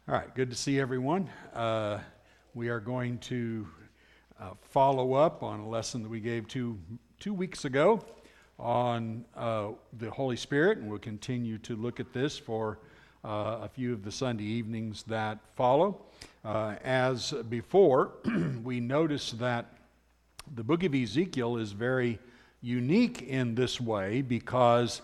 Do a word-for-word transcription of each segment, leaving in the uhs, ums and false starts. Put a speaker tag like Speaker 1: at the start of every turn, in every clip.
Speaker 1: All right, good to see everyone. Uh, we are going to uh, follow up on a lesson that we gave two two weeks ago on uh, the Holy Spirit, and we'll continue to look at this for uh, a few of the Sunday evenings that follow. Uh, as before, we notice that the book of Ezekiel is very unique in this way because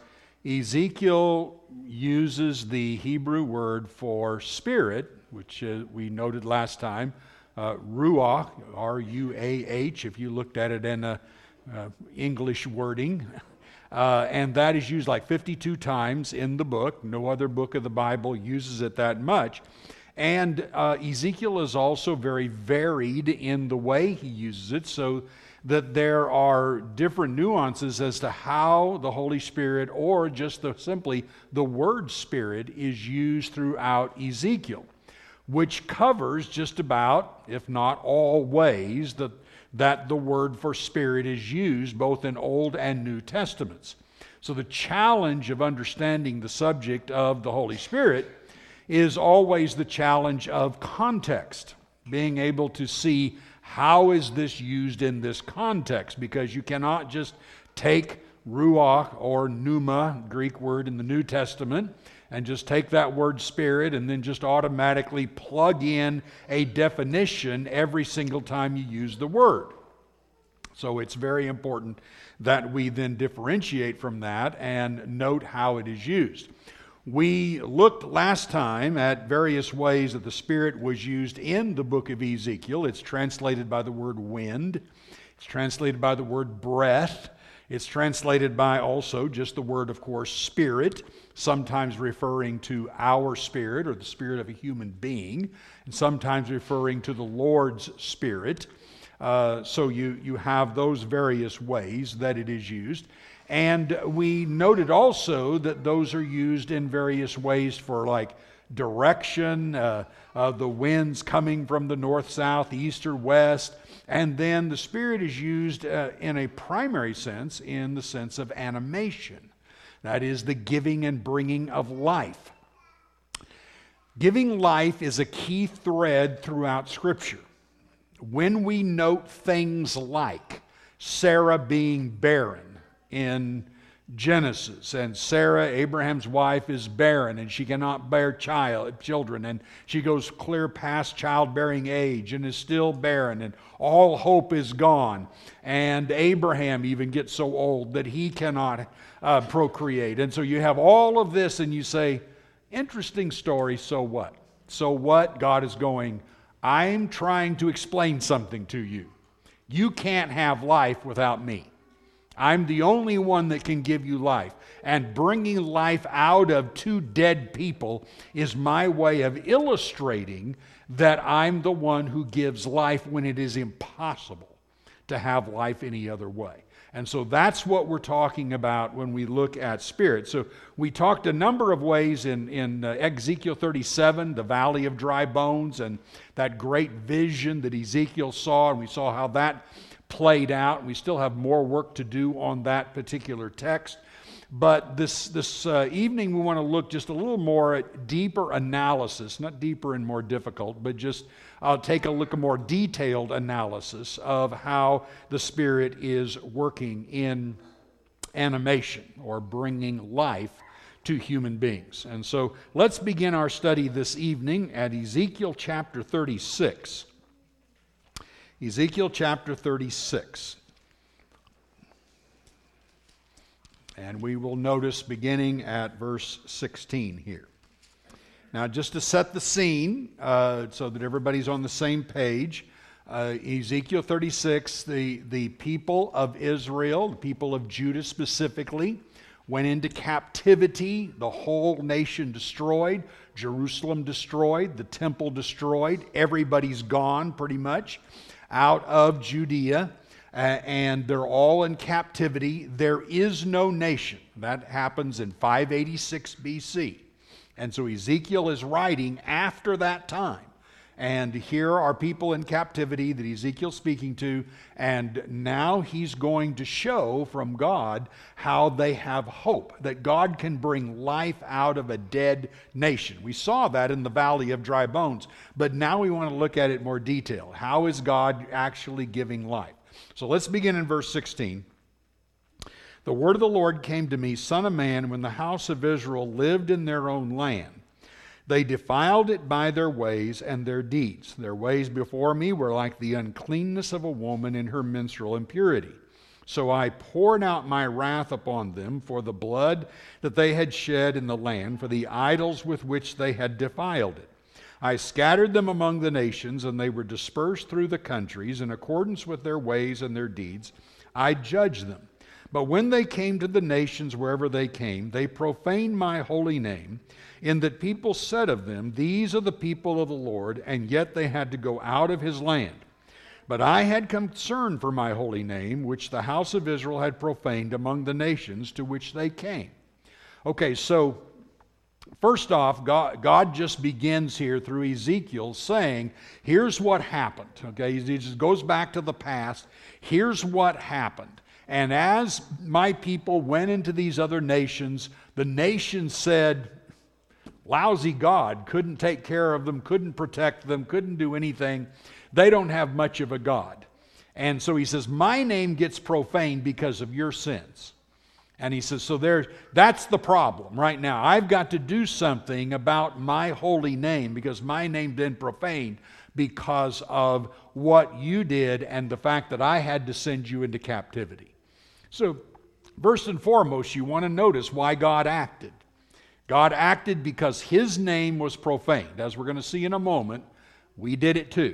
Speaker 1: Ezekiel uses the Hebrew word for spirit, which uh, we noted last time, uh, ruach, R U A H, if you looked at it in a, uh, English wording. Uh, and that is used like fifty-two times in the book. No other book of the Bible uses it that much. And uh, Ezekiel is also very varied in the way he uses it, so that there are different nuances as to how the Holy Spirit, or just the, simply the word Spirit, is used throughout Ezekiel, which covers just about, if not all ways, that, that the word for Spirit is used both in Old and New Testaments. So the challenge of understanding the subject of the Holy Spirit is always the challenge of context, being able to see how is this used in this context, because you cannot just take ruach or pneuma, Greek word in the New Testament, and just take that word spirit and then just automatically plug in a definition every single time you use the word. So it's very important that we then differentiate from that and note how it is used. We looked last time at various ways that the Spirit was used in the book of Ezekiel. It's translated by the word wind. It's translated by the word breath. It's translated by also just the word, of course, spirit, sometimes referring to our spirit or the spirit of a human being, and sometimes referring to the Lord's Spirit. Uh, so you, you have those various ways that it is used. And we noted also that those are used in various ways for like direction, uh, uh, the winds coming from the north, south, east, or west. And then the Spirit is used uh, in a primary sense, in the sense of animation. That is the giving and bringing of life. Giving life is a key thread throughout Scripture. When we note things like Sarah being barren, in Genesis, and Sarah, Abraham's wife, is barren and she cannot bear child children, and she goes clear past childbearing age and is still barren, and all hope is gone, and Abraham even gets so old that he cannot uh, procreate. And so you have all of this and you say, interesting story, so what? So what? God is going, I'm trying to explain something to you. You can't have life without me. I'm the only one that can give you life. And bringing life out of two dead people is my way of illustrating that I'm the one who gives life when it is impossible to have life any other way. And so that's what we're talking about when we look at spirit. So we talked a number of ways in, in uh, Ezekiel thirty-seven, the valley of dry bones, and that great vision that Ezekiel saw, and we saw how that played out. We still have more work to do on that particular text. But this, this uh, evening we want to look just a little more at deeper analysis, not deeper and more difficult, but just uh, take a look at more detailed analysis of how the Spirit is working in animation or bringing life to human beings. And so let's begin our study this evening at Ezekiel chapter thirty-six. Ezekiel chapter thirty-six. And we will notice beginning at verse sixteen here. Now, just to set the scene, uh, so that everybody's on the same page, uh, Ezekiel thirty-six, the, the people of Israel, the people of Judah specifically, went into captivity, the whole nation destroyed, Jerusalem destroyed, the temple destroyed, everybody's gone pretty much out of Judea, uh, and they're all in captivity. There is no nation. That happens in five eighty-six B C. And so Ezekiel is writing after that time. And here are people in captivity that Ezekiel's speaking to, and now he's going to show from God how they have hope, that God can bring life out of a dead nation. We saw that in the Valley of Dry Bones, but now we want to look at it more detail. How is God actually giving life? So let's begin in verse sixteen. The word of the Lord came to me, Son of man, when the house of Israel lived in their own land. They defiled it by their ways and their deeds. Their ways before me were like the uncleanness of a woman in her menstrual impurity. So I poured out my wrath upon them for the blood that they had shed in the land, for the idols with which they had defiled it. I scattered them among the nations, and they were dispersed through the countries. In accordance with their ways and their deeds, I judged them. But when they came to the nations wherever they came, they profaned my holy name, in that people said of them, These are the people of the Lord, and yet they had to go out of his land. But I had concern for my holy name, which the house of Israel had profaned among the nations to which they came. Okay, so first off, God, God just begins here through Ezekiel saying, here's what happened. Okay, he just goes back to the past. Here's what happened. And as my people went into these other nations, the nations said, lousy God, couldn't take care of them, couldn't protect them, couldn't do anything. They don't have much of a God. And so he says, my name gets profaned because of your sins. And he says, so there, that's the problem right now. I've got to do something about my holy name because my name's been profaned because of what you did and the fact that I had to send you into captivity. So first and foremost, you want to notice why God acted. God acted because his name was profaned. As we're going to see in a moment, we did it too.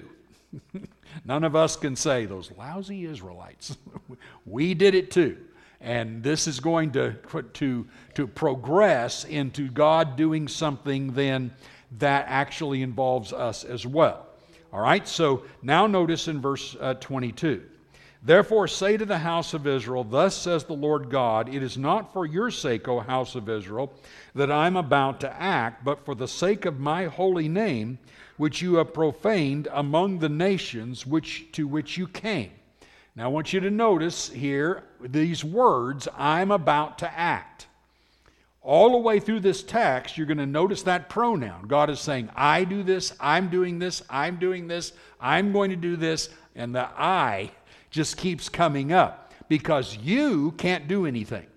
Speaker 1: None of us can say, those lousy Israelites. We did it too. And this is going to, to, to progress into God doing something then that actually involves us as well. All right, so now notice in verse uh, twenty-two. Therefore say to the house of Israel, Thus says the Lord God, It is not for your sake, O house of Israel, that I am about to act, but for the sake of my holy name, which you have profaned among the nations which to which you came. Now I want you to notice here these words, I'm about to act. All the way through this text, you're going to notice that pronoun. God is saying, I do this, I'm doing this, I'm doing this, I'm going to do this, and the I just keeps coming up because you can't do anything.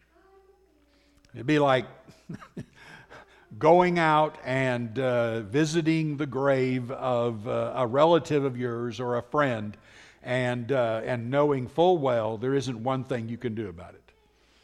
Speaker 1: It'd be like going out and uh, visiting the grave of uh, a relative of yours or a friend and uh, and knowing full well there isn't one thing you can do about it.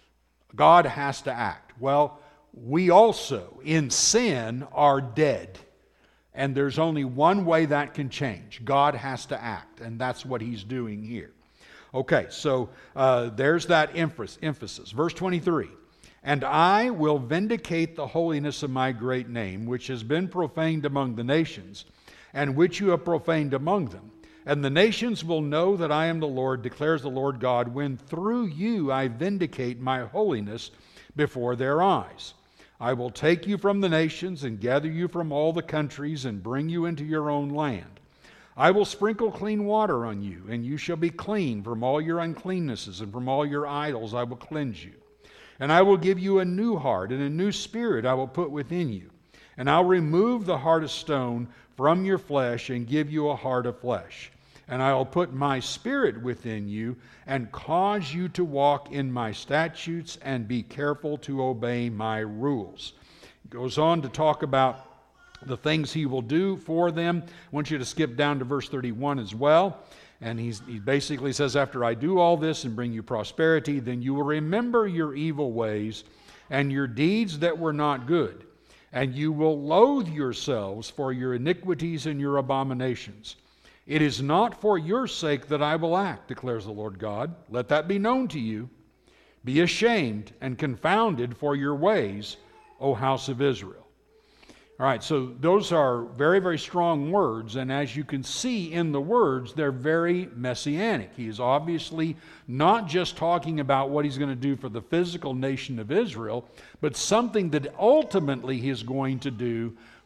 Speaker 1: God has to act. Well, we also in sin are dead. And there's only one way that can change. God has to act, and that's what he's doing here. Okay, so uh, there's that emphasis. Verse twenty-three. And I will vindicate the holiness of my great name, which has been profaned among the nations, and which you have profaned among them. And the nations will know that I am the Lord, declares the Lord God, when through you I vindicate my holiness before their eyes. I will take you from the nations and gather you from all the countries and bring you into your own land. I will sprinkle clean water on you, and you shall be clean from all your uncleannesses, and from all your idols I will cleanse you. And I will give you a new heart, and a new spirit I will put within you. And I'll remove the heart of stone from your flesh and give you a heart of flesh. And I will put my spirit within you and cause you to walk in my statutes and be careful to obey my rules. It goes on to talk about the things he will do for them. I want you to skip down to verse thirty-one as well. And he's, he basically says, after I do all this and bring you prosperity, then you will remember your evil ways and your deeds that were not good. And you will loathe yourselves for your iniquities and your abominations. It is not for your sake that I will act, declares the Lord God. Let that be known to you. Be ashamed and confounded for your ways, O house of Israel. All right, so those are very, very strong words, and as you can see in the words, they're very messianic. He is obviously not just talking about what he's going to do for the physical nation of Israel, but something that ultimately he is going to do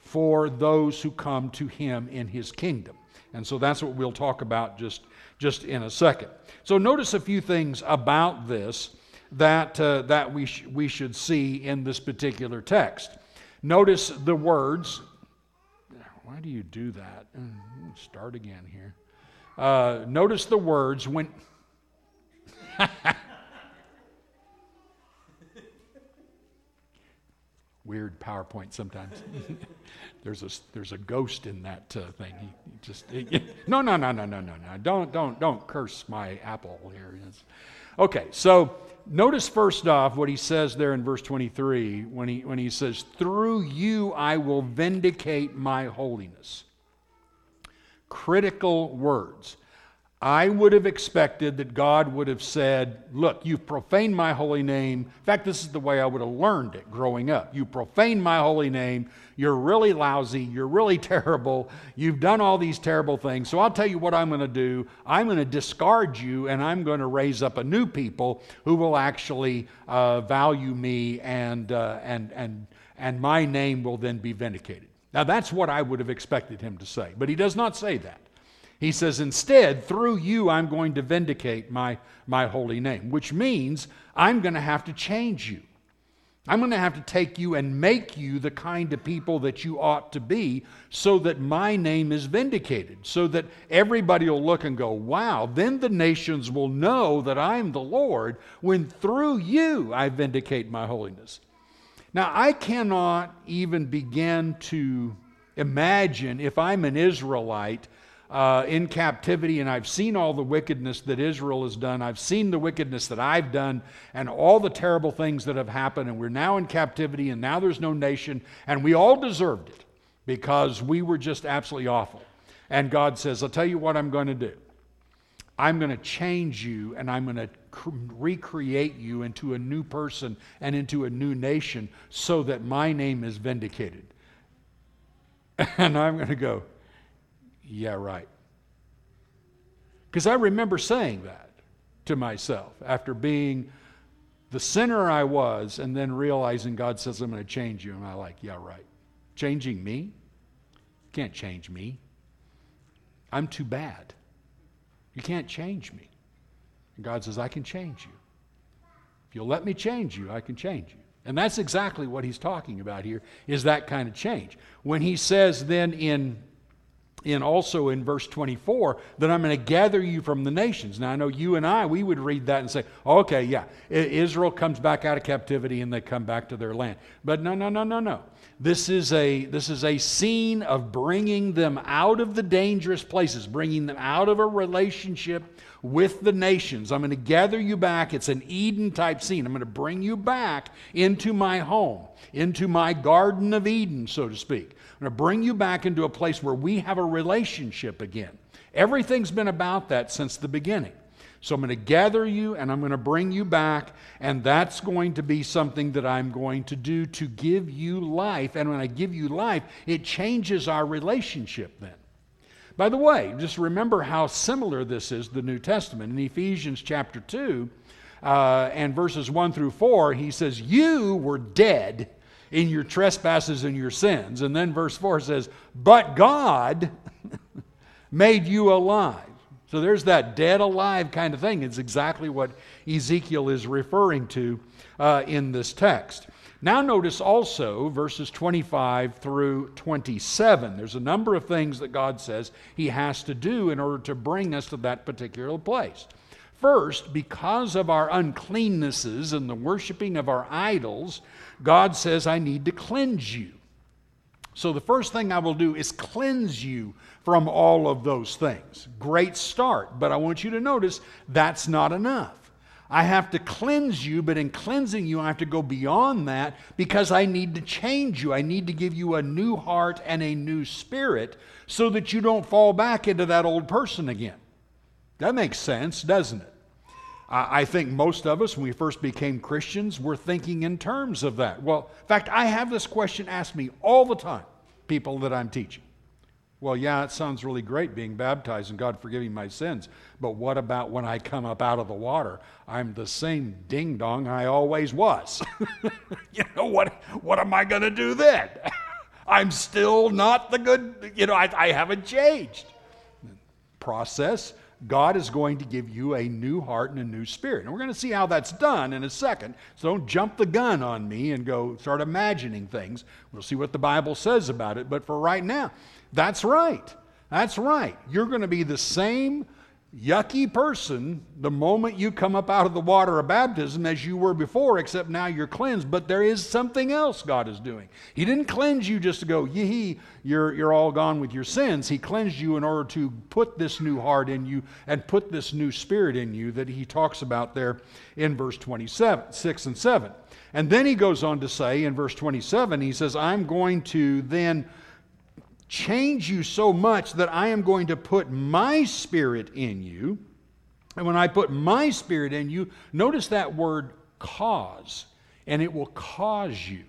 Speaker 1: for those who come to him in his kingdom. And so that's what we'll talk about just, just in a second. So notice a few things about this that, uh, that we, sh- we should see in this particular text. Notice the words. Why do you do that? Start again here. Uh, notice the words when... Weird PowerPoint sometimes. there's a there's a ghost in that uh, thing. He, he just he, no no no no no no no. Don't don't don't curse my Apple here. It's, okay, so notice first off what he says there in verse twenty-three when he when he says, "Through you I will vindicate my holiness." Critical words. I would have expected that God would have said, look, you've profaned my holy name. In fact, this is the way I would have learned it growing up. You profaned my holy name. You're really lousy. You're really terrible. You've done all these terrible things. So I'll tell you what I'm going to do. I'm going to discard you, and I'm going to raise up a new people who will actually uh, value me, and, uh, and, and, and my name will then be vindicated. Now, that's what I would have expected him to say. But he does not say that. He says, instead, through you, I'm going to vindicate my, my holy name, which means I'm going to have to change you. I'm going to have to take you and make you the kind of people that you ought to be so that my name is vindicated, so that everybody will look and go, wow, then the nations will know that I'm the Lord when through you I vindicate my holiness. Now, I cannot even begin to imagine if I'm an Israelite Uh, in captivity, and I've seen all the wickedness that Israel has done. I've seen the wickedness that I've done and all the terrible things that have happened, and we're now in captivity, and now there's no nation, and we all deserved it because we were just absolutely awful. And God says, I'll tell you what I'm going to do. I'm going to change you, and I'm going to cr- recreate you into a new person and into a new nation so that my name is vindicated. And I'm going to go, yeah, right. Because I remember saying that to myself after being the sinner I was and then realizing God says, I'm going to change you. And I'm like, yeah, right. Changing me? You can't change me. I'm too bad. You can't change me. And God says, I can change you. If you'll let me change you, I can change you. And that's exactly what he's talking about here, is that kind of change. When he says then in In also in verse twenty-four, that I'm going to gather you from the nations. Now I know you and I, we would read that and say, okay, yeah, Israel comes back out of captivity and they come back to their land. But no, no, no, no, no. This is a this is a scene of bringing them out of the dangerous places, bringing them out of a relationship with the nations. I'm going to gather you back. It's an Eden type scene. I'm going to bring you back into my home, into my Garden of Eden, so to speak. I'm going to bring you back into a place where we have a relationship again. Everything's been about that since the beginning. So I'm going to gather you and I'm going to bring you back, and that's going to be something that I'm going to do to give you life. And when I give you life, it changes our relationship then. By the way, just remember how similar this is to the New Testament. In Ephesians chapter two uh, and verses one through four, he says, you were dead in your trespasses and your sins. And then verse four says, but God made you alive. So there's that dead alive kind of thing. It's exactly what Ezekiel is referring to uh, in this text. Now notice also verses twenty-five through twenty-seven. There's a number of things that God says he has to do in order to bring us to that particular place. First, because of our uncleannesses and the worshiping of our idols, God says, I need to cleanse you. So the first thing I will do is cleanse you from all of those things. Great start, but I want you to notice that's not enough. I have to cleanse you, but in cleansing you, I have to go beyond that because I need to change you. I need to give you a new heart and a new spirit so that you don't fall back into that old person again. That makes sense, doesn't it? I think most of us, when we first became Christians, were thinking in terms of that. Well, in fact, I have this question asked me all the time, people that I'm teaching. Well, yeah, it sounds really great being baptized and God forgiving my sins, but what about when I come up out of the water? I'm the same ding-dong I always was. You know, what, what am I going to do then? I'm still not the good, you know, I, I haven't changed. Process. God is going to give you a new heart and a new spirit. And we're going to see how that's done in a second. So don't jump the gun on me and go start imagining things. We'll see what the Bible says about it. But for right now, that's right. That's right. You're going to be the same yucky person the moment you come up out of the water of baptism as you were before, except now you're cleansed. But there is something else God is doing. He didn't cleanse you just to go, yee, you're, you're all gone with your sins. He cleansed you in order to put this new heart in you and put this new spirit in you that he talks about there in verse twenty-seven, six and seven. And then he goes on to say in verse twenty-seven, he says, I'm going to then change you so much that I am going to put my spirit in you. And when I put my spirit in you, notice that word cause, and it will cause you.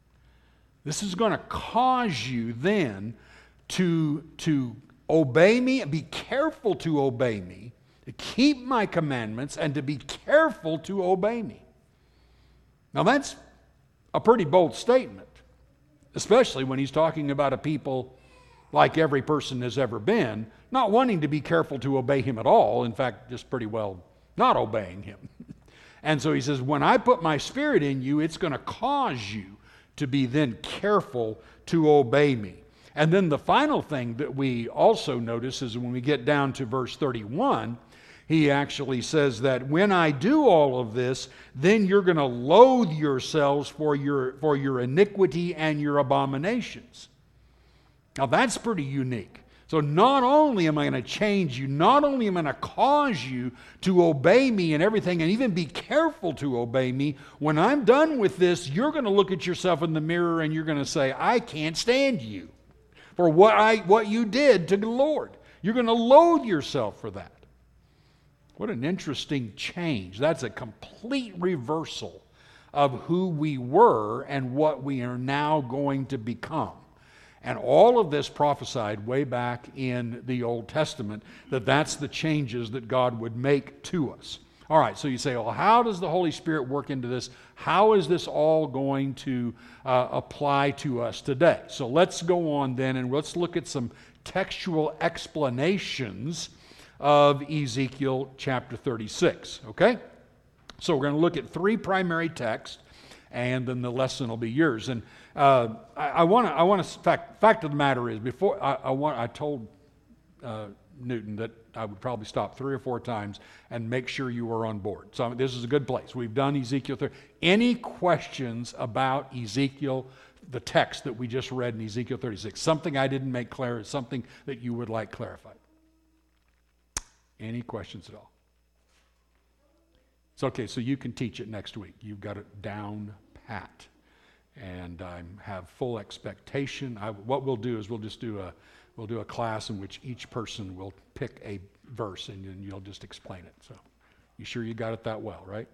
Speaker 1: This is going to cause you then to, to obey me, and be careful to obey me, to keep my commandments, and to be careful to obey me. Now that's a pretty bold statement, especially when he's talking about a people like every person has ever been, not wanting to be careful to obey him at all, in fact, just pretty well not obeying him. And so he says, when I put my spirit in you, it's going to cause you to be then careful to obey me. And then the final thing that we also notice is when we get down to verse thirty-one, he actually says that when I do all of this, then you're going to loathe yourselves for your, for your iniquity and your abominations. Now that's pretty unique. So not only am I going to change you, not only am I going to cause you to obey me and everything, and even be careful to obey me, when I'm done with this, you're going to look at yourself in the mirror and you're going to say, I can't stand you for what I what you did to the Lord. You're going to loathe yourself for that. What an interesting change. That's a complete reversal of who we were and what we are now going to become. And all of this prophesied way back in the Old Testament, that that's the changes that God would make to us. All right, so you say, well, how does the Holy Spirit work into this? How is this all going to uh, apply to us today? So let's go on then and let's look at some textual explanations of Ezekiel chapter thirty-six, okay? So we're going to look at three primary texts, and then the lesson will be yours. And uh, I want to, I want to, fact, fact of the matter is, before I, I want, I told uh, Newton that I would probably stop three or four times and make sure you were on board. So this is a good place. We've done Ezekiel thirty. Any questions about Ezekiel, the text that we just read in Ezekiel thirty-six? Something I didn't make clear, something that you would like clarified? Any questions at all? It's okay, so you can teach it next week. You've got it down pat. And I have full expectation. I, what we'll do is we'll just do a we'll do a class in which each person will pick a verse and then you'll just explain it. So you sure you got it that well, right?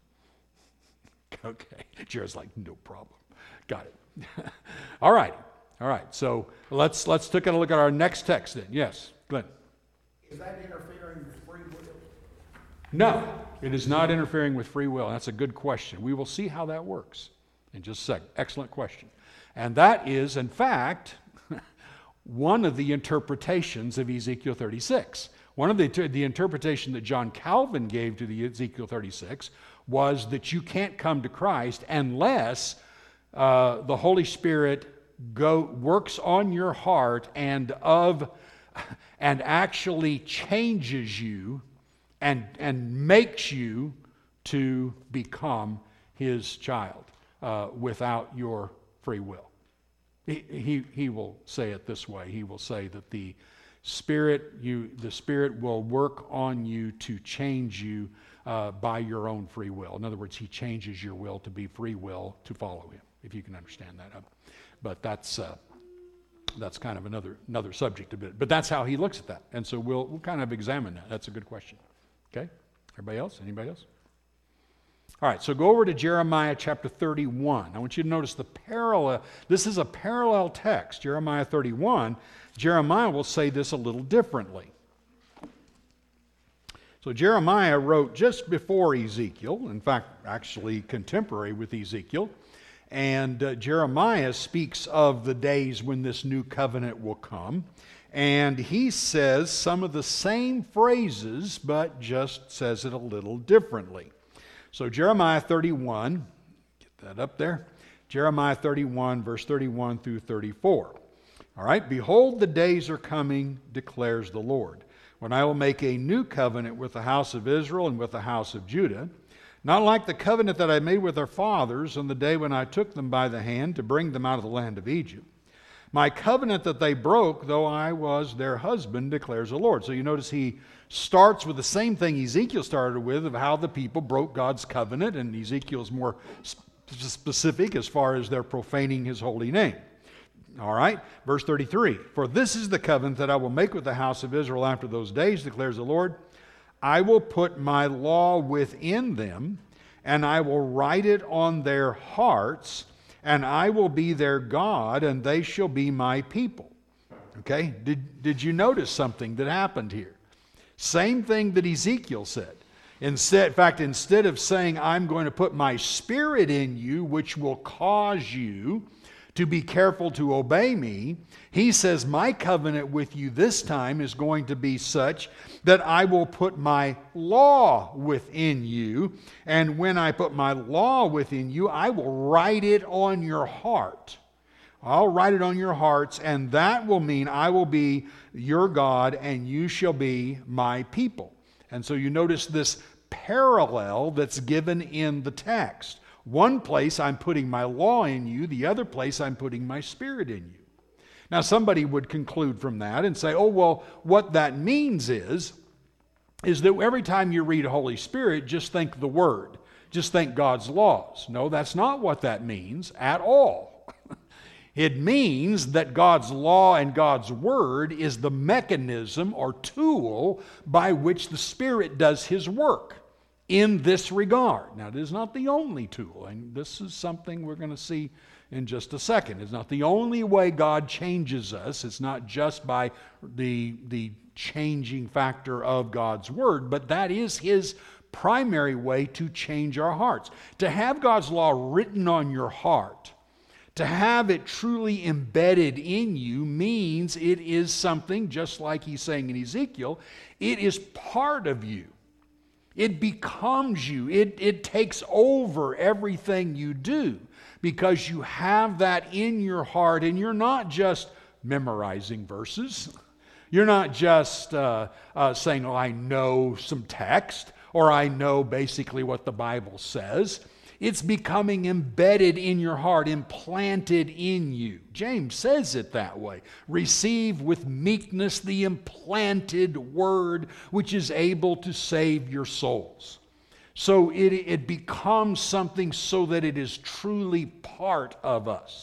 Speaker 1: Okay. Jared's like, no problem. Got it. All right. All right. So let's let's take a look at our next text then. Yes, Glenn.
Speaker 2: Is that interfering with free will?
Speaker 1: No, it is not interfering with free will. That's a good question. We will see how that works in just a second. Excellent question. And that is, in fact, one of the interpretations of Ezekiel thirty-six. One of the, the interpretation that John Calvin gave to the Ezekiel thirty-six was that you can't come to Christ unless uh, the Holy Spirit go works on your heart and of and actually changes you and and makes you to become His child uh, without your free will. He, he he will say it this way. He will say that the Spirit you the Spirit will work on you to change you uh, by your own free will. In other words, He changes your will to be free will to follow Him. If you can understand that, but that's uh, that's kind of another another subject a bit. But that's how He looks at that, and so we'll we'll kind of examine that. That's a good question. Okay, everybody else? Anybody else? All right, so go over to Jeremiah chapter thirty-one. I want you to notice the parallel. This is a parallel text, Jeremiah thirty-one. Jeremiah will say this a little differently. So Jeremiah wrote just before Ezekiel, in fact, actually contemporary with Ezekiel, And uh, Jeremiah speaks of the days when this new covenant will come. And he says some of the same phrases, but just says it a little differently. So Jeremiah thirty-one, get that up there. Jeremiah thirty-one, verse thirty-one through thirty-four. All right, behold, the days are coming, declares the Lord, when I will make a new covenant with the house of Israel and with the house of Judah, not like the covenant that I made with their fathers on the day when I took them by the hand to bring them out of the land of Egypt. My covenant that they broke, though I was their husband, declares the Lord. So you notice he starts with the same thing Ezekiel started with, of how the people broke God's covenant, and Ezekiel's more sp- specific as far as they're profaning his holy name. All right, verse thirty-three. For this is the covenant that I will make with the house of Israel after those days, declares the Lord. I will put my law within them, and I will write it on their hearts, and I will be their God, and they shall be my people. Okay, did, did you notice something that happened here? Same thing that Ezekiel said. Instead, in fact, instead of saying, I'm going to put my spirit in you, which will cause you to be careful to obey me, he says, my covenant with you this time is going to be such that I will put my law within you. And when I put my law within you, I will write it on your heart. I'll write it on your hearts, and that will mean I will be your God, and you shall be my people. And so you notice this parallel that's given in the text. One place I'm putting my law in you, the other place I'm putting my spirit in you. Now somebody would conclude from that and say, oh, well, what that means is, is that every time you read Holy Spirit, just think the Word. Just think God's laws. No, that's not what that means at all. It means that God's law and God's Word is the mechanism or tool by which the Spirit does His work in this regard. Now, it is not the only tool, and this is something we're going to see in just a second. It's not the only way God changes us. It's not just by the, the changing factor of God's Word, but that is His primary way to change our hearts. To have God's law written on your heart, to have it truly embedded in you, means it is something, just like he's saying in Ezekiel, it is part of you. It becomes you. It, it takes over everything you do because you have that in your heart, and you're not just memorizing verses. You're not just uh, uh, saying, oh, I know some text, or I know basically what the Bible says. It's becoming embedded in your heart, implanted in you. James says it that way. Receive with meekness the implanted word, which is able to save your souls. So it, it becomes something so that it is truly part of us.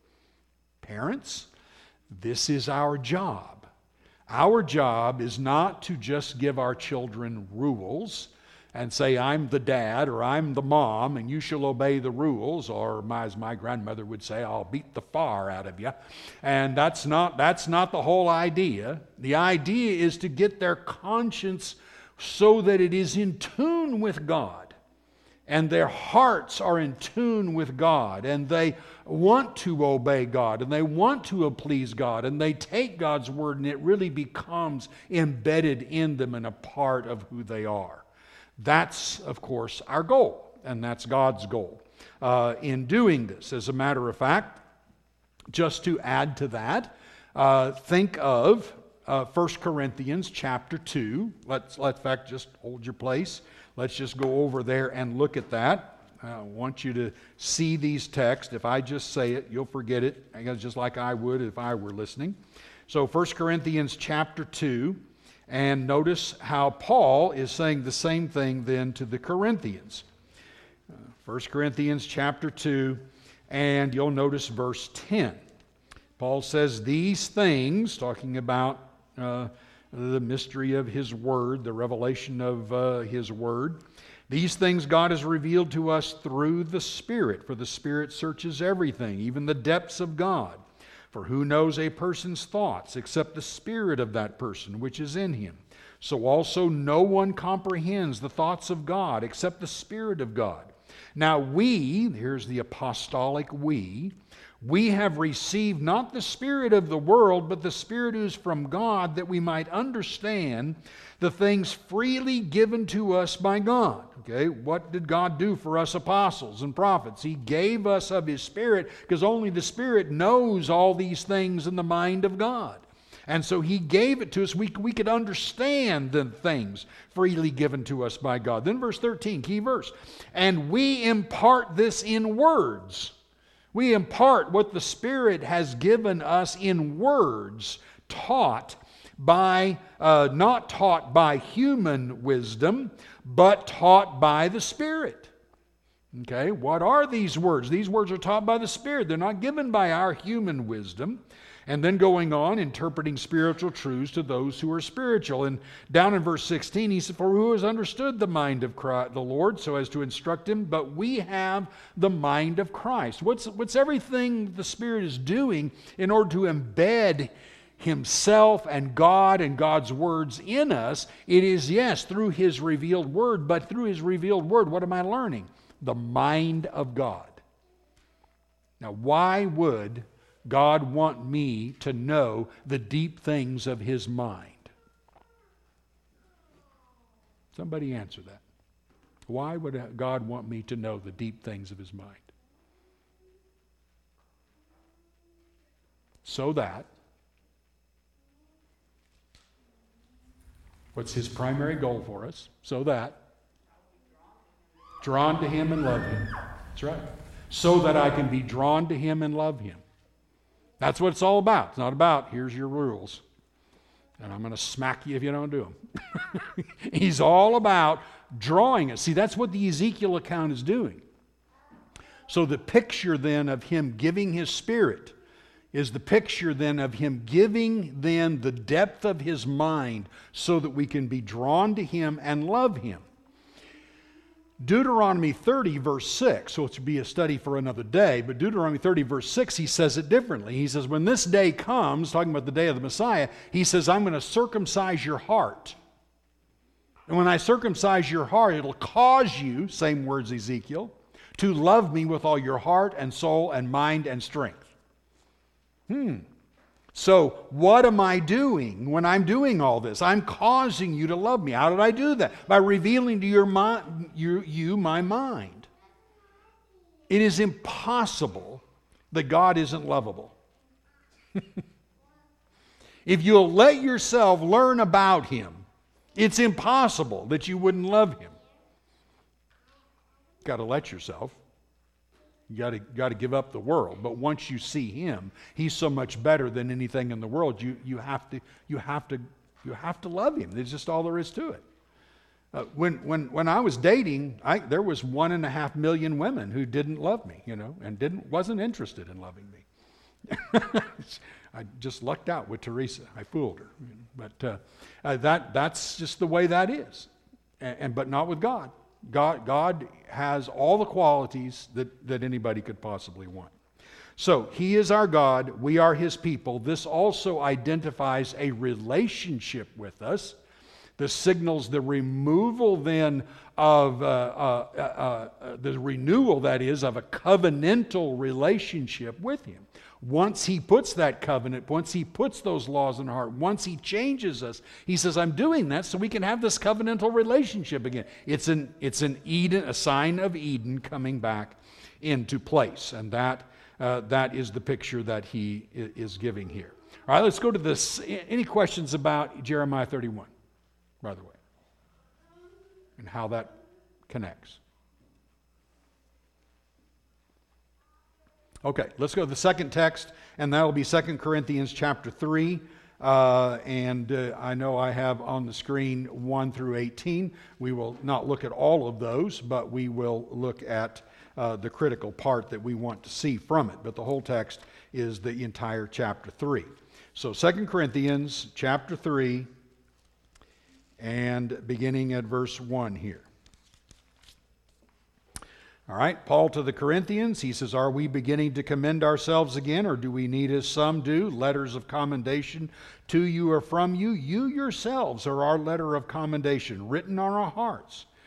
Speaker 1: Parents, this is our job. Our job is not to just give our children rules and say, I'm the dad or I'm the mom and you shall obey the rules, or my, as my grandmother would say, I'll beat the far out of you. And that's not, that's not the whole idea. The idea is to get their conscience so that it is in tune with God, and their hearts are in tune with God, and they want to obey God, and they want to please God, and they take God's word, and it really becomes embedded in them and a part of who they are. That's, of course, our goal, and that's God's goal uh, in doing this. As a matter of fact, just to add to that, uh, think of uh, First Corinthians chapter two. Let's, let, in fact, just hold your place. Let's just go over there and look at that. I want you to see these texts. If I just say it, you'll forget it, I guess, just like I would if I were listening. So First Corinthians chapter two. And notice how Paul is saying the same thing then to the Corinthians. Uh, First Corinthians chapter two, and you'll notice verse ten. Paul says, these things, talking about uh, the mystery of His Word, the revelation of uh, His Word, these things God has revealed to us through the Spirit, for the Spirit searches everything, even the depths of God. For who knows a person's thoughts except the spirit of that person which is in him? So also no one comprehends the thoughts of God except the Spirit of God. Now we, here's the apostolic we, we have received not the spirit of the world, but the Spirit who is from God, that we might understand the things freely given to us by God. Okay, what did God do for us apostles and prophets? He gave us of His Spirit, because only the Spirit knows all these things in the mind of God. And so He gave it to us. We, we could understand the things freely given to us by God. Then verse thirteen, key verse. And we impart this in words. We impart what the Spirit has given us in words, taught by, uh, not taught by human wisdom, but taught by the Spirit. Okay, what are these words? These words are taught by the Spirit. They're not given by our human wisdom. And then going on, interpreting spiritual truths to those who are spiritual. And down in verse sixteen, he said, for who has understood the mind of Christ, the Lord, so as to instruct him? But we have the mind of Christ. What's, what's everything the Spirit is doing in order to embed Himself and God and God's words in us? It is, yes, through His revealed word, but through His revealed word, what am I learning? The mind of God. Now, why would God want me to know the deep things of His mind? Somebody answer that. Why would God want me to know the deep things of His mind? So that, what's His primary goal for us? So that, drawn to Him and love Him. That's right. So that I can be drawn to Him and love Him. That's what it's all about. It's not about, here's your rules, and I'm going to smack you if you don't do them. He's all about drawing us. See, that's what the Ezekiel account is doing. So the picture then of Him giving His Spirit is the picture then of Him giving then the depth of His mind so that we can be drawn to Him and love Him. Deuteronomy thirty, verse six, so it would be a study for another day, but Deuteronomy thirty, verse six, he says it differently. He says, when this day comes, talking about the day of the Messiah, He says, I'm going to circumcise your heart. And when I circumcise your heart, it'll cause you, same words Ezekiel, to love me with all your heart and soul and mind and strength. Hmm. So what am I doing when I'm doing all this? I'm causing you to love me. How did I do that? By revealing to your mind, you, you my mind. It is impossible that God isn't lovable. If you'll let yourself learn about Him, it's impossible that you wouldn't love Him. Got to let yourself. You got to got to give up the world. But once you see Him, He's so much better than anything in the world. You you have to you have to you have to love Him. That's just all there is to it. Uh, when when when I was dating, I, there was one and a half million women who didn't love me, you know, and didn't wasn't interested in loving me. I just lucked out with Teresa. I fooled her, but uh, uh, that that's just the way that is. And, and but not with God. God, God has all the qualities that, that anybody could possibly want. So, He is our God, we are His people. This also identifies a relationship with us. This signals the removal then of, uh, uh, uh, uh, the renewal, that is, of a covenantal relationship with Him. Once He puts that covenant, once He puts those laws in our heart, once He changes us, He says, I'm doing that so we can have this covenantal relationship again. It's an, it's an Eden, a sign of Eden coming back into place. And that, uh, that is the picture that He is giving here. All right, let's go to this. Any questions about Jeremiah thirty-one, by the way, and how that connects? Okay, let's go to the second text, and that'll be Second Corinthians chapter three. Uh, and uh, I know I have on the screen one through eighteen. We will not look at all of those, but we will look at uh, the critical part that we want to see from it. But the whole text is the entire chapter three. So Second Corinthians chapter three, and beginning at verse one here. All right, Paul to the Corinthians, he says, are we beginning to commend ourselves again, or do we need, as some do, letters of commendation to you or from you? You yourselves are our letter of commendation, written on our hearts,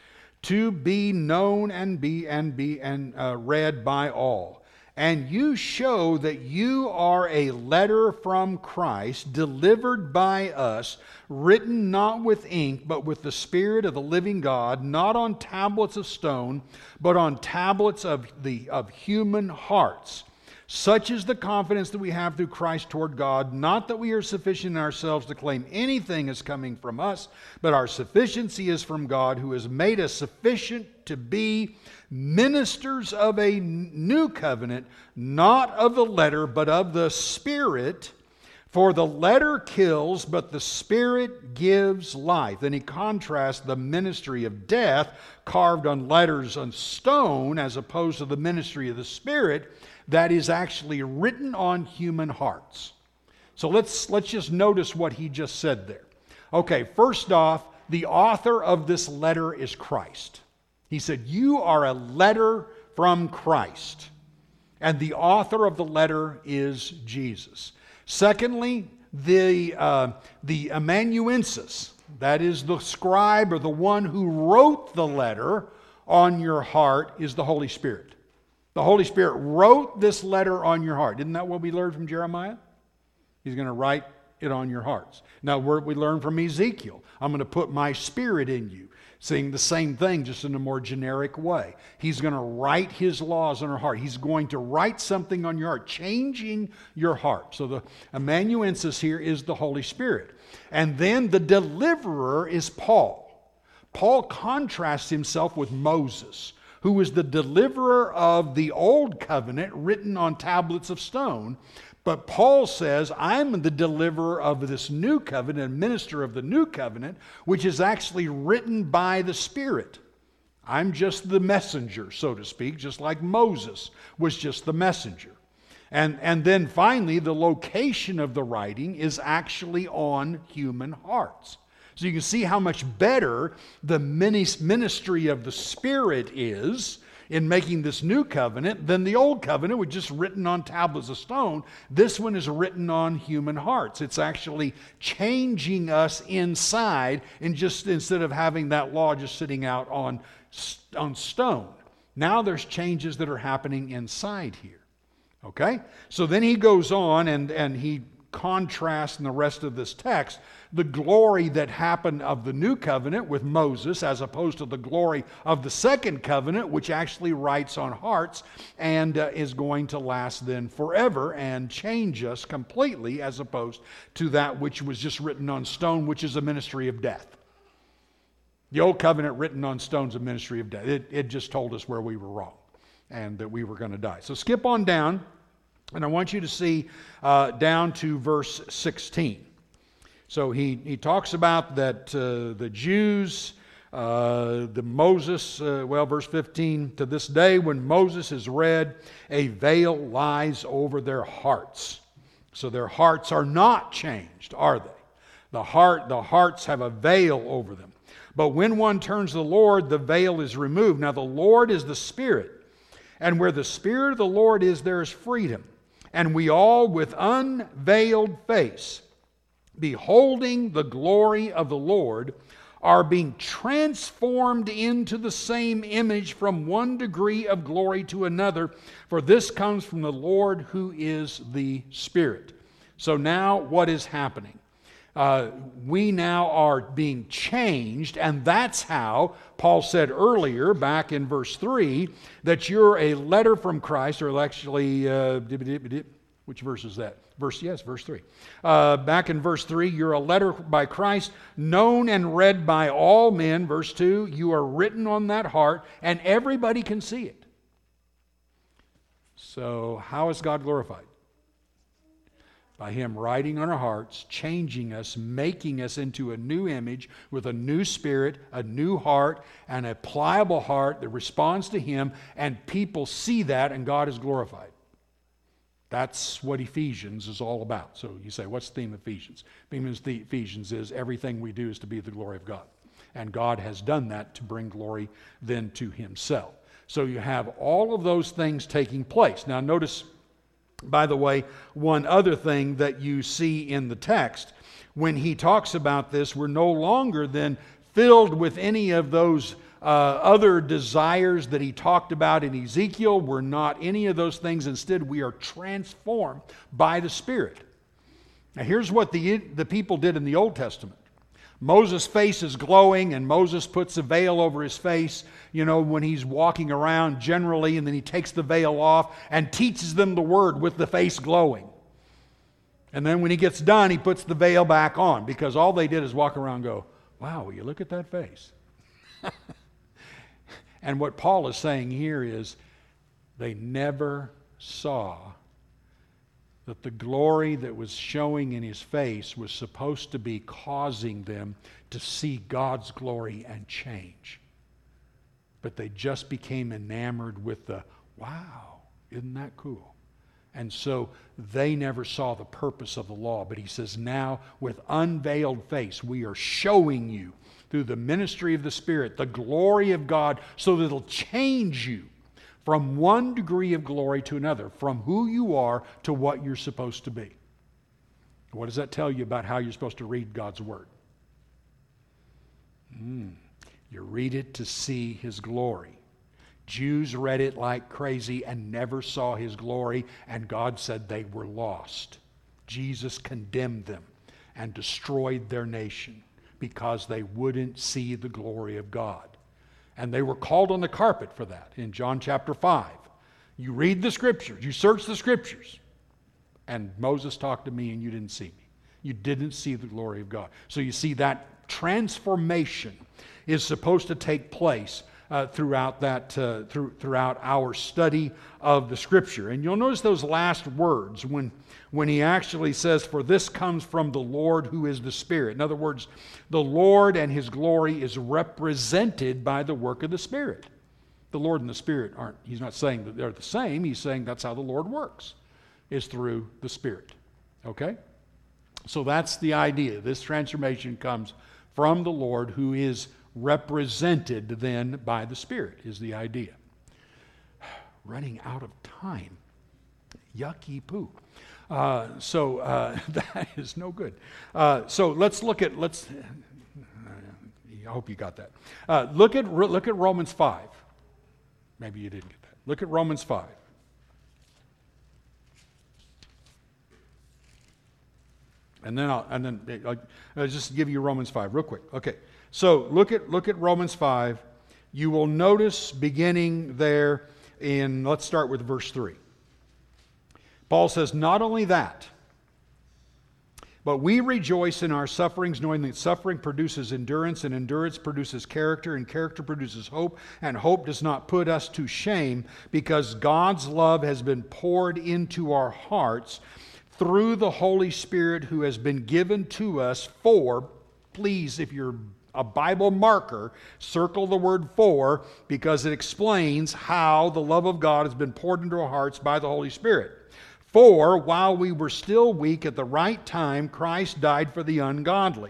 Speaker 1: to be known and be and be and uh, read by all. And you show that you are a letter from Christ, delivered by us, written not with ink, but with the Spirit of the living God, not on tablets of stone, but on tablets of the of human hearts. Such is the confidence that we have through Christ toward God, not that we are sufficient in ourselves to claim anything is coming from us, but our sufficiency is from God, who has made us sufficient to be ministers of a new covenant, not of the letter, but of the Spirit. For the letter kills, but the Spirit gives life. Then he contrasts the ministry of death, carved on letters on stone, as opposed to the ministry of the Spirit, that is actually written on human hearts. So let's, let's just notice what he just said there. Okay, first off, the author of this letter is Christ. He said, you are a letter from Christ. And the author of the letter is Jesus. Secondly, the, uh, the amanuensis, that is the scribe or the one who wrote the letter on your heart, is the Holy Spirit. The Holy Spirit wrote this letter on your heart. Isn't that what we learned from Jeremiah? He's going to write it on your hearts. Now, we learned from Ezekiel, I'm going to put my Spirit in you. Saying the same thing, just in a more generic way. He's going to write His laws on our heart. He's going to write something on your heart, changing your heart. So the amanuensis here is the Holy Spirit. And then the deliverer is Paul. Paul contrasts himself with Moses, who was the deliverer of the old covenant written on tablets of stone. But Paul says, I'm the deliverer of this new covenant, and minister of the new covenant, which is actually written by the Spirit. I'm just the messenger, so to speak, just like Moses was just the messenger. And, and then finally, the location of the writing is actually on human hearts. So you can see how much better the ministry of the Spirit is in making this new covenant than the old covenant, which is just written on tablets of stone. This one is written on human hearts. It's actually changing us inside, and just instead of having that law just sitting out on, on stone. Now there's changes that are happening inside here. Okay? So then he goes on and, and he contrasts in the rest of this text the glory that happened of the new covenant with Moses, as opposed to the glory of the second covenant, which actually writes on hearts and uh, is going to last then forever and change us completely, as opposed to that which was just written on stone, which is a ministry of death. The old covenant written on stone is a ministry of death. It, it just told us where we were wrong and that we were going to die. So skip on down, and I want you to see uh, down to verse sixteen. So he, he talks about that uh, the Jews, uh, the Moses, uh, well, verse fifteen, to this day when Moses is read, a veil lies over their hearts. So their hearts are not changed, are they? The heart, the hearts have a veil over them. But when one turns to the Lord, the veil is removed. Now the Lord is the Spirit, and where the Spirit of the Lord is, there is freedom. And we all with unveiled face, beholding the glory of the Lord, are being transformed into the same image from one degree of glory to another, for this comes from the Lord who is the Spirit. So now what is happening? Uh, we now are being changed, and that's how Paul said earlier, back in verse three, that you're a letter from Christ, or actually, uh, which verse is that? Verse, yes, verse three. Uh, back in verse three, you're a letter by Christ, known and read by all men. Verse two, you are written on that heart, and everybody can see it. So how is God glorified? By Him writing on our hearts, changing us, making us into a new image with a new spirit, a new heart, and a pliable heart that responds to Him, and people see that, and God is glorified. That's what Ephesians is all about. So you say, what's the theme of Ephesians? The theme of Ephesians is everything we do is to be the glory of God. And God has done that to bring glory then to Himself. So you have all of those things taking place. Now notice, by the way, one other thing that you see in the text, when he talks about this, we're no longer then filled with any of those uh, other desires that he talked about in Ezekiel were not any of those things. Instead, we are transformed by the Spirit. Now, here's what the, the people did in the Old Testament. Moses' face is glowing, and Moses puts a veil over his face, you know, when he's walking around generally, and then he takes the veil off and teaches them the word with the face glowing. And then when he gets done, he puts the veil back on, because all they did is walk around and go, wow, will you look at that face? And what Paul is saying here is they never saw that the glory that was showing in his face was supposed to be causing them to see God's glory and change. But they just became enamored with the, wow, isn't that cool? And so they never saw the purpose of the law. But he says, now with unveiled face, we are showing you through the ministry of the Spirit the glory of God, so that it'll change you from one degree of glory to another, from who you are to what you're supposed to be. What does that tell you about how you're supposed to read God's Word? Mm. You read it to see His glory. Jews read it like crazy and never saw His glory, and God said they were lost. Jesus condemned them and destroyed their nation because they wouldn't see the glory of God. And they were called on the carpet for that in John chapter five. You read the Scriptures, you search the Scriptures, and Moses talked to me and you didn't see me. You didn't see the glory of God. So you see, that transformation is supposed to take place uh, throughout that uh, through, throughout our study of the Scripture. And you'll notice those last words when when he actually says, for this comes from the Lord who is the Spirit. In other words, the Lord and His glory is represented by the work of the Spirit. The Lord and the Spirit aren't, he's not saying that they're the same. He's saying that's how the Lord works, is through the Spirit. Okay? So that's the idea. This transformation comes from the Lord, who is represented then by the Spirit, is the idea. Running out of time. Yucky poo. Uh, so uh, that is no good. Uh, so let's look at, let's, I hope you got that. Uh, look at look at Romans five. Maybe you didn't get that. Look at Romans five. And then I'll, and then I'll, I'll just give you Romans five real quick. Okay. So look at look at Romans five. You will notice beginning there in, let's start with verse three. Paul says, not only that, but we rejoice in our sufferings, knowing that suffering produces endurance, and endurance produces character, and character produces hope, and hope does not put us to shame, because God's love has been poured into our hearts through the Holy Spirit who has been given to us for, please, if you're a Bible marker, circle the word for, because it explains how the love of God has been poured into our hearts by the Holy Spirit. For while we were still weak, at the right time, Christ died for the ungodly.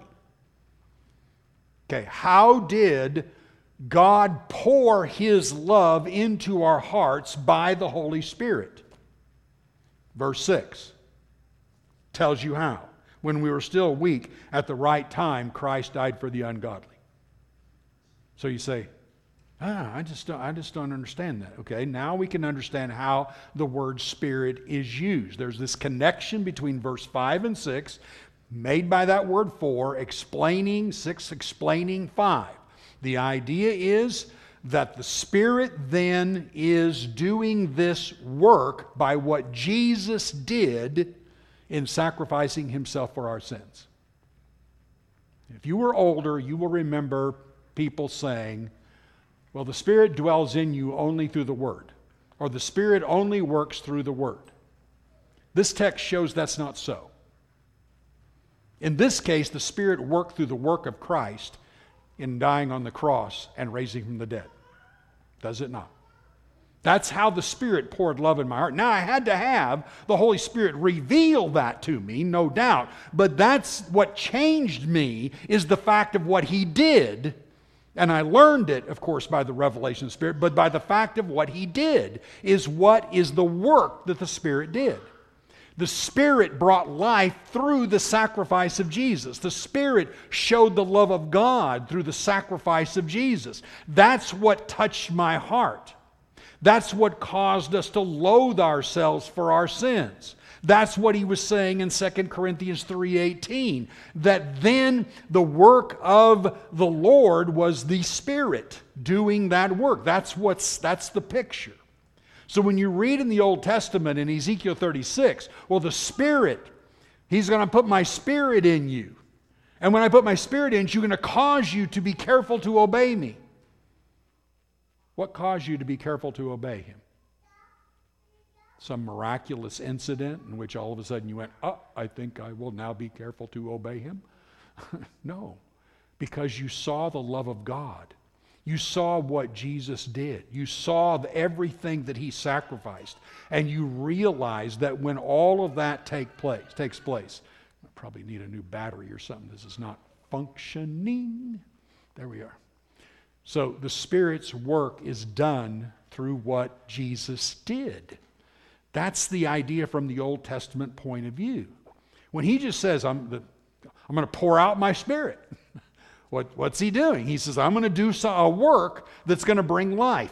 Speaker 1: Okay, how did God pour His love into our hearts by the Holy Spirit? Verse six tells you how. When we were still weak, at the right time, Christ died for the ungodly. So you say, Ah, I just don't, I just don't understand that. Okay, now we can understand how the word Spirit is used. There's this connection between verse five and six, made by that word for, explaining six, explaining five. The idea is that the Spirit then is doing this work by what Jesus did in sacrificing Himself for our sins. If you were older, you will remember people saying, well, the Spirit dwells in you only through the Word, or the Spirit only works through the Word. This text shows that's not so. In this case, the Spirit worked through the work of Christ in dying on the cross and raising from the dead. Does it not? That's how the Spirit poured love in my heart. Now, I had to have the Holy Spirit reveal that to me, no doubt, but that's what changed me, is the fact of what He did. And I learned it, of course, by the revelation of the Spirit, but by the fact of what He did is what is the work that the Spirit did. The Spirit brought life through the sacrifice of Jesus. The Spirit showed the love of God through the sacrifice of Jesus. That's what touched my heart. That's what caused us to loathe ourselves for our sins. That's what he was saying in Second Corinthians three eighteen, that then the work of the Lord was the Spirit doing that work. That's what's that's the picture. So when you read in the Old Testament in Ezekiel thirty-six, well, the Spirit, He's going to put my Spirit in you. And when I put my Spirit in you, I'm going to cause you to be careful to obey me. What caused you to be careful to obey Him? Some miraculous incident in which all of a sudden you went, oh, I think I will now be careful to obey Him? No, because you saw the love of God. You saw what Jesus did. You saw the, everything that He sacrificed. And you realized that when all of that take place, takes place, I probably need a new battery or something. This is not functioning. There we are. So the Spirit's work is done through what Jesus did. That's the idea from the Old Testament point of view. When He just says, I'm, the, I'm going to pour out my Spirit. What, what's He doing? He says, I'm going to do so, a work that's going to bring life.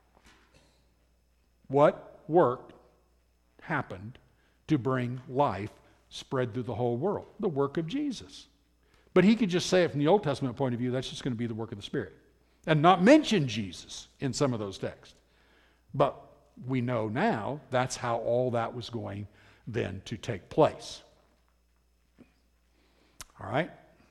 Speaker 1: What work happened to bring life spread through the whole world? The work of Jesus. But He could just say it from the Old Testament point of view, that's just going to be the work of the Spirit. And not mention Jesus in some of those texts. But we know now that's how all that was going then to take place. All right?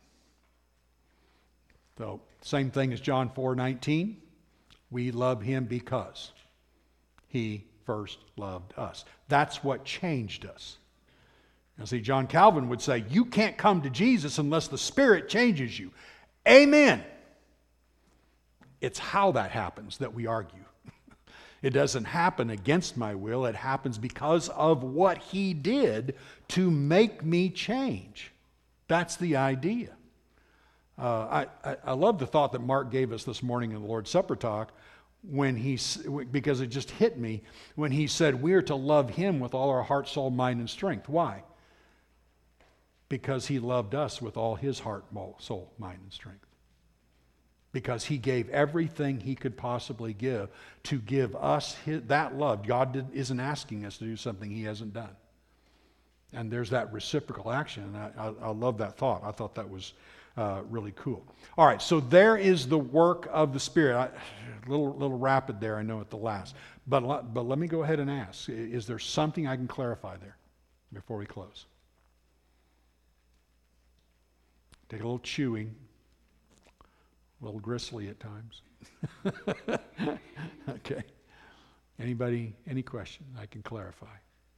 Speaker 1: So, same thing as John four nineteen. We love Him because He first loved us. That's what changed us. Now see, John Calvin would say, you can't come to Jesus unless the Spirit changes you. Amen. It's how that happens that we argue. It doesn't happen against my will. It happens because of what He did to make me change. That's the idea. Uh, I, I, I love the thought that Mark gave us this morning in the Lord's Supper talk when he, because it just hit me, when he said we are to love Him with all our heart, soul, mind, and strength. Why? Because He loved us with all His heart, soul, mind, and strength. Because He gave everything He could possibly give to give us his, that love. God did, isn't asking us to do something He hasn't done. And there's that reciprocal action. And I, I, I love that thought. I thought that was uh, really cool. All right, so there is the work of the Spirit. I, a little, little rapid there, I know, at the last. But, but let me go ahead and ask, is there something I can clarify there before we close? Take a little chewing. A little gristly at times. Okay. Anybody, any question I can clarify?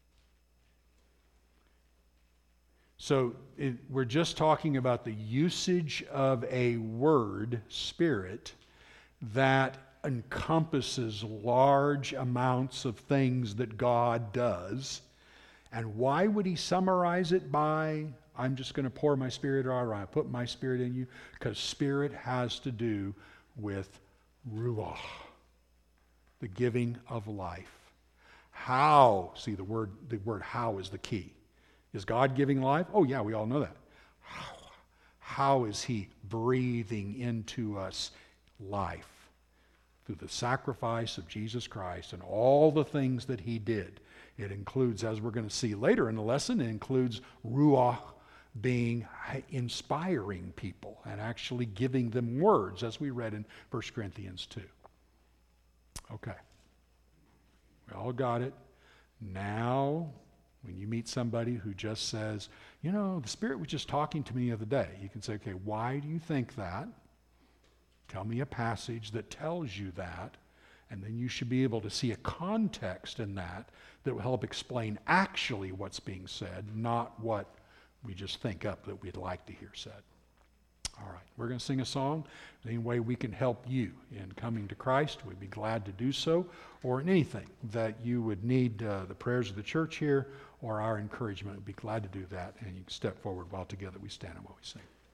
Speaker 1: So it, we're just talking about the usage of a word, Spirit, that encompasses large amounts of things that God does. And why would He summarize it by, I'm just going to pour my Spirit, or I put my Spirit in you? Because Spirit has to do with ruach, the giving of life. How? See, the word, the word how is the key. Is God giving life? Oh yeah, we all know that. How? How is He breathing into us life? Through the sacrifice of Jesus Christ and all the things that He did. It includes, as we're going to see later in the lesson, it includes ruach, being inspiring people and actually giving them words, as we read in First Corinthians two. Okay. We all got it. Now, when you meet somebody who just says, you know, the Spirit was just talking to me the other day, you can say, okay, why do you think that? Tell me a passage that tells you that, and then you should be able to see a context in that that will help explain actually what's being said, not what we just think up that we'd like to hear said. All right, we're going to sing a song. Any way we can help you in coming to Christ, we'd be glad to do so, or in anything that you would need uh, the prayers of the church here or our encouragement, we'd be glad to do that, and you can step forward while together we stand and while we sing.